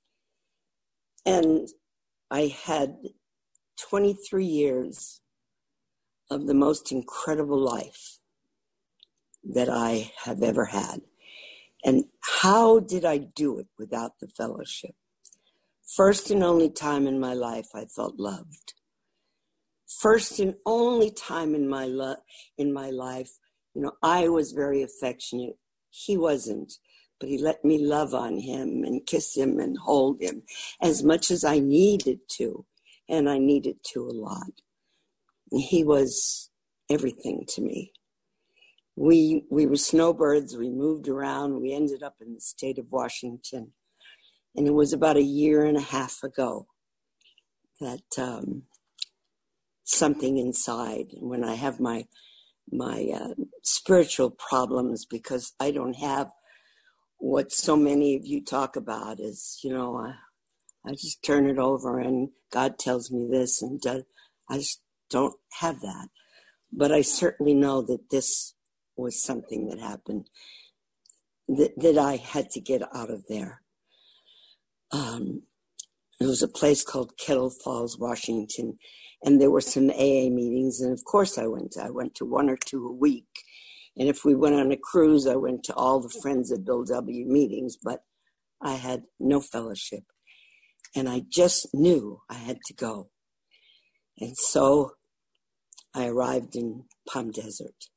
And I had twenty-three years of the most incredible life that I have ever had. And how did I do it without the fellowship? First and only time in my life I felt loved. First and only time in my lo- in my life, you know, I was very affectionate. He wasn't, but he let me love on him and kiss him and hold him as much as I needed to, and I needed to a lot. He was everything to me. We we were snowbirds. We moved around. We ended up in the state of Washington, and it was about a year and a half ago that um, something inside. And when I have my my uh, spiritual problems, because I don't have what so many of you talk about is, you know, I, I just turn it over and God tells me this, and does, I just don't have that. But I certainly know that this was something that happened that, that I had to get out of there. Um, it was a place called Kettle Falls, Washington, and there were some A A meetings, and of course I went. I went to one or two a week. And if we went on a cruise, I went to all the Friends of Bill W. meetings, but I had no fellowship. And I just knew I had to go. And so I arrived in Palm Desert.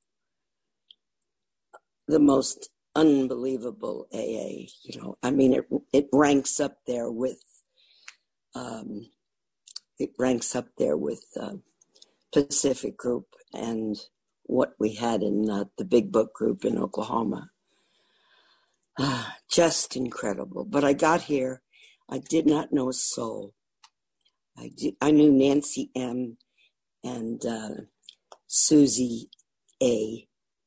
The most unbelievable A A, you know, I mean, it it ranks up there with, um, it ranks up there with uh, Pacific Group and what we had in uh, the Big Book Group in Oklahoma. Ah, just incredible. But I got here. I did not know a soul. I did, I knew Nancy M. and uh, Susie A.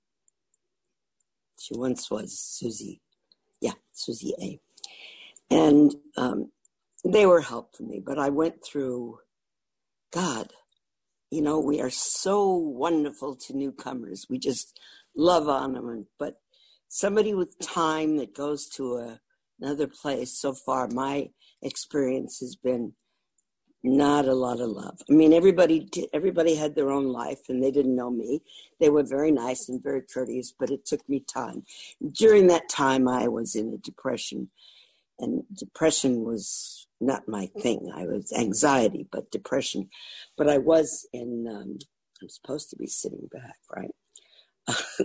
She once was Susie. Yeah, Susie A. And um, they were helping me. But I went through, God, you know, we are so wonderful to newcomers. We just love on them. But somebody with time that goes to a, another place, so far, my experience has been not a lot of love. I mean, everybody did, everybody had their own life, and they didn't know me. They were very nice and very courteous, but it took me time. During that time, I was in a depression, and depression was not my thing. I was anxiety, but depression. But I was in, um, I'm supposed to be sitting back, right?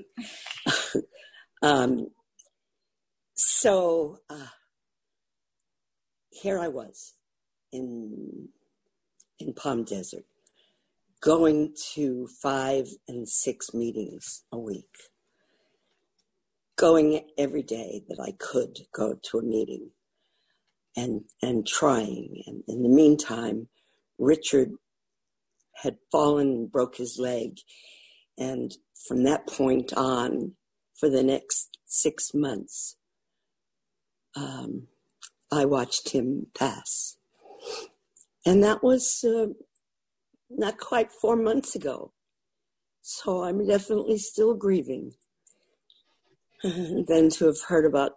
um, so uh, here I was in in Palm Desert, going to five and six meetings a week, going every day that I could go to a meeting, and and trying. And in the meantime, Richard had fallen and broke his leg, And from that point on, for the next six months, um, I watched him pass. And that was uh, not quite four months ago. So I'm definitely still grieving. And then to have heard about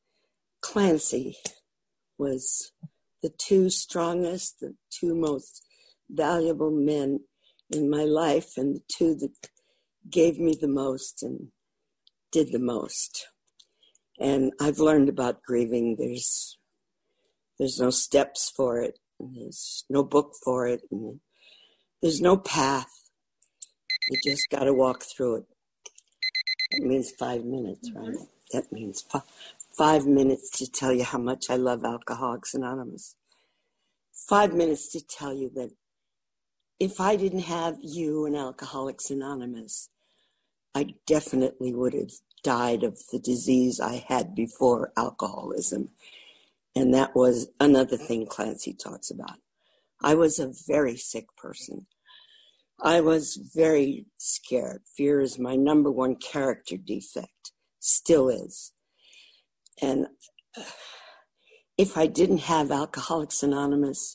Clancy was the two strongest, the two most valuable men in my life, and the two that gave me the most and did the most. And I've learned about grieving. There's there's no steps for it. And there's no book for it. And there's no path. You just got to walk through it. That means five minutes, right? That means five, five minutes to tell you how much I love Alcoholics Anonymous. Five minutes to tell you that if I didn't have you and Alcoholics Anonymous, I definitely would have died of the disease I had before alcoholism. And that was another thing Clancy talks about. I was a very sick person. I was very scared. Fear is my number one character defect, still is. And if I didn't have Alcoholics Anonymous,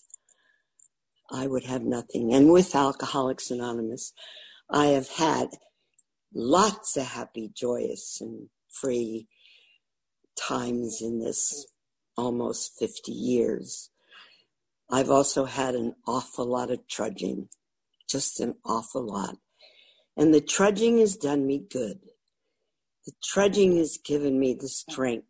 I would have nothing. And with Alcoholics Anonymous, I have had lots of happy, joyous, and free times in this almost fifty years. I've also had an awful lot of trudging, just an awful lot. And the trudging has done me good. The trudging has given me the strength.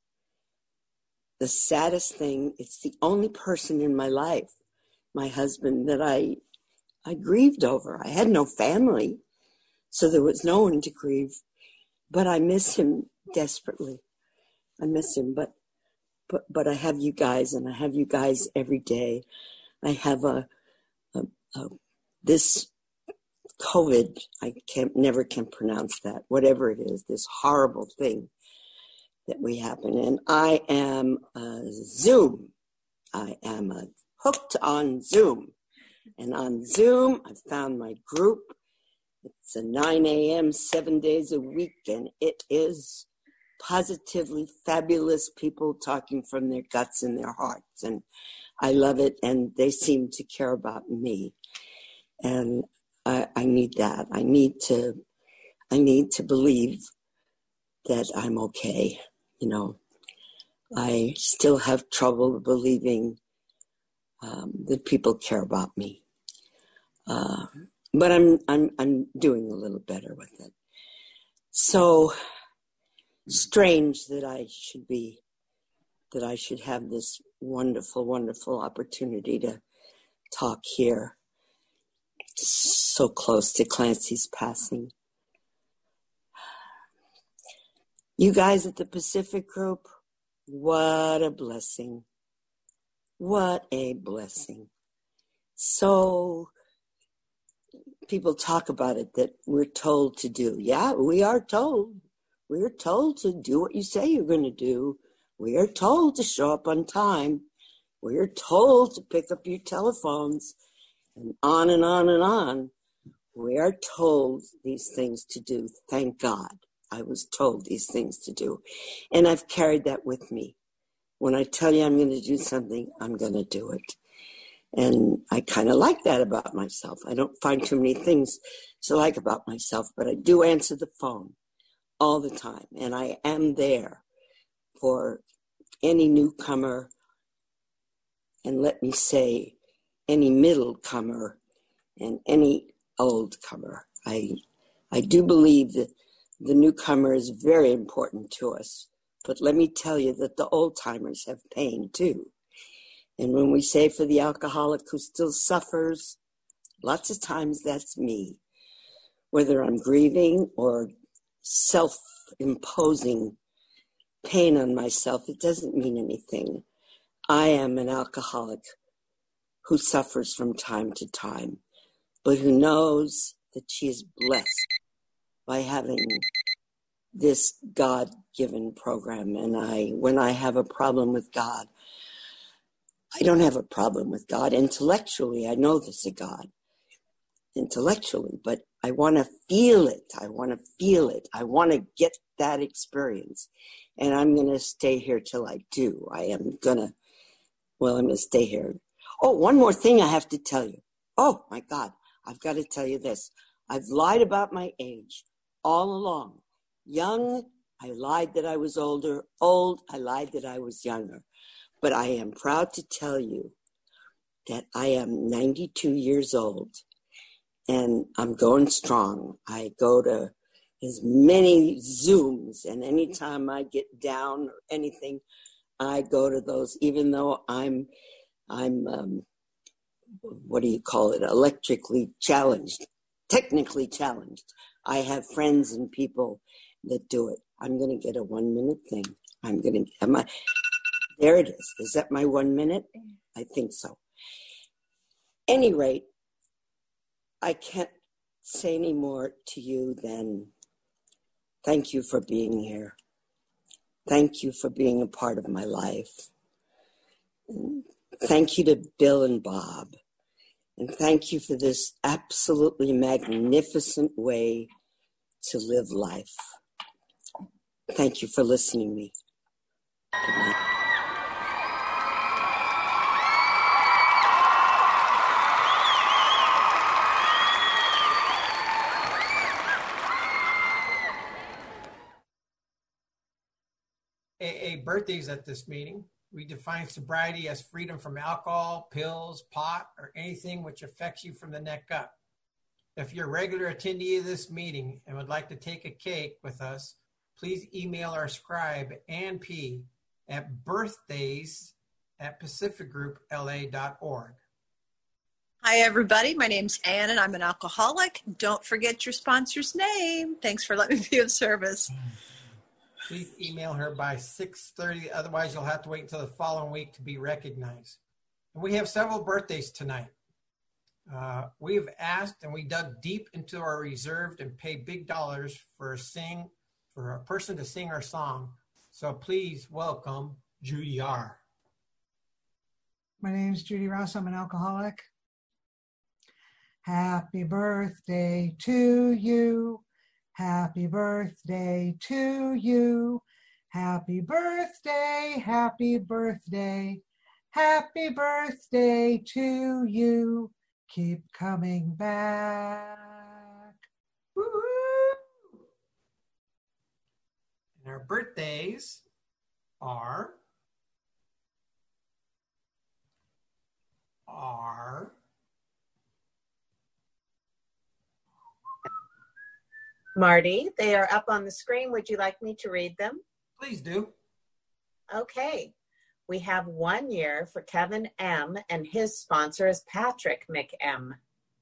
The saddest thing, it's the only person in my life, my husband, that I I grieved over. I had no family, so there was no one to grieve. But I miss him desperately. I miss him, but but but I have you guys, and I have you guys every day. I have a, a, a this COVID, I can't never can pronounce that, whatever it is, this horrible thing that we happen. And I am a Zoom. I am a hooked on Zoom. And on Zoom, I found my group. It's a nine a.m., seven days a week, and it is positively fabulous people talking from their guts and their hearts. And I love it, and they seem to care about me. And I, I need that. I need to, I need to believe that I'm okay. You know, I still have trouble believing um, that people care about me. Uh, but I'm, I'm, I'm doing a little better with it. So strange that I should be, that I should have this wonderful, wonderful opportunity to talk here, so close to Clancy's passing. You guys at the Pacific Group, what a blessing. What a blessing. So people talk about it, that we're told to do. Yeah, we are told. We're told to do what you say you're going to do. We are told to show up on time. We are told to pick up your telephones, and on and on and on. We are told these things to do. Thank God I was told these things to do. And I've carried that with me. When I tell you I'm going to do something, I'm going to do it. And I kind of like that about myself. I don't find too many things to like about myself, but I do answer the phone all the time. And I am there for any newcomer, and let me say, any middle comer and any old comer. I I do believe that the newcomer is very important to us. But let me tell you that the old timers have pain too. And when we say for the alcoholic who still suffers, lots of times that's me. Whether I'm grieving or self-imposing pain on myself, it doesn't mean anything. I am an alcoholic who suffers from time to time, but who knows that she is blessed by having this God-given program. And I, when I have a problem with God, I don't have a problem with God. Intellectually, I know there's a God. intellectually, but I want to feel it. I want to feel it. I want to get that experience. And I'm going to stay here till I do. I am going to, well, I'm going to stay here. Oh, one more thing I have to tell you. Oh, my God. I've got to tell you this. I've lied about my age all along. Young, I lied that I was older. Old, I lied that I was younger. But I am proud to tell you that I am ninety-two years old. And I'm going strong. I go to as many Zooms, and anytime I get down or anything, I go to those, even though I'm, I'm, um, what do you call it, electrically challenged, technically challenged. I have friends and people that do it. I'm going to get a one-minute thing. I'm going to, am I, there it is. Is that my one minute? I think so. Any rate, I can't say any more to you than thank you for being here. Thank you for being a part of my life. Thank you to Bill and Bob. And thank you for this absolutely magnificent way to live life. Thank you for listening to me. Good night. A A birthdays at this meeting. We define sobriety as freedom from alcohol, pills, pot, or anything which affects you from the neck up. If you're a regular attendee of this meeting and would like to take a cake with us, please email our scribe, Ann P., at birthdays at pacific group l a dot org. Hi, everybody. My name's Ann, and I'm an alcoholic. Don't forget your sponsor's name. Thanks for letting me be of service. Please email her by six thirty. Otherwise, you'll have to wait until the following week to be recognized. And we have several birthdays tonight. Uh, we've asked and we dug deep into our reserved and paid big dollars for a sing, for a person to sing our song. So please welcome Judy R. My name is Judy Ross. I'm an alcoholic. Happy birthday to you. Happy birthday to you. Happy birthday, happy birthday. Happy birthday to you. Keep coming back. Woo-hoo! And our birthdays are, are, Marty, they are up on the screen. Would you like me to read them? Please do. Okay. We have one year for Kevin M., and his sponsor is Patrick McM.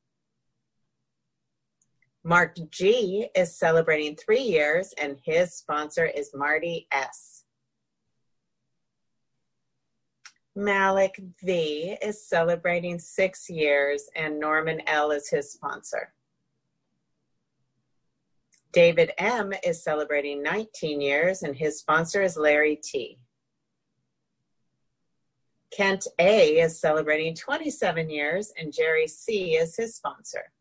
Mark G. is celebrating three years, and his sponsor is Marty S. Malik V. is celebrating six years, and Norman L. is his sponsor. David M. is celebrating nineteen years, and his sponsor is Larry T. Kent A. is celebrating twenty-seven years, and Jerry C. is his sponsor.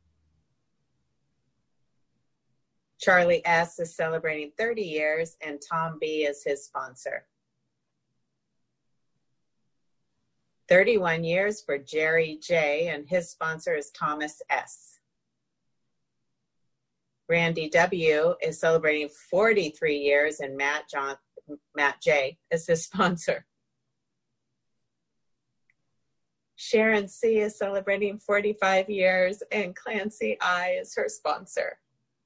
Charlie S. is celebrating thirty years, and Tom B. is his sponsor. thirty-one years for Jerry J., and his sponsor is Thomas S. Randy W. is celebrating forty-three years, and Matt John, Matt J. is his sponsor. Sharon C. is celebrating forty-five years, and Clancy I. is her sponsor.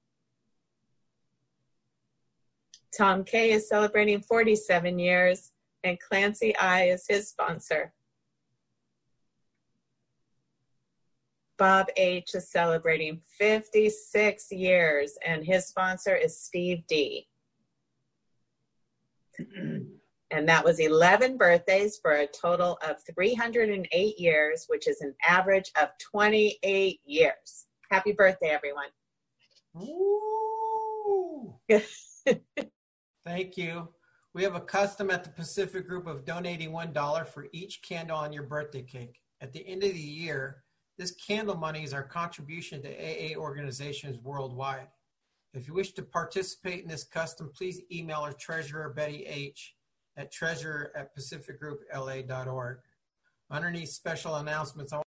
Tom K. is celebrating forty-seven years, and Clancy I. is his sponsor. Bob H. is celebrating fifty-six years, and his sponsor is Steve D. And that was eleven birthdays for a total of three hundred eight years, which is an average of twenty-eight years. Happy birthday, everyone. Woo! Thank you. We have a custom at the Pacific Group of donating one dollar for each candle on your birthday cake. At the end of the year, This candle money is our contribution to A A organizations worldwide. If you wish to participate in this custom, please email our treasurer, Betty H., at treasurer at pacific group l a dot org. Underneath special announcements, I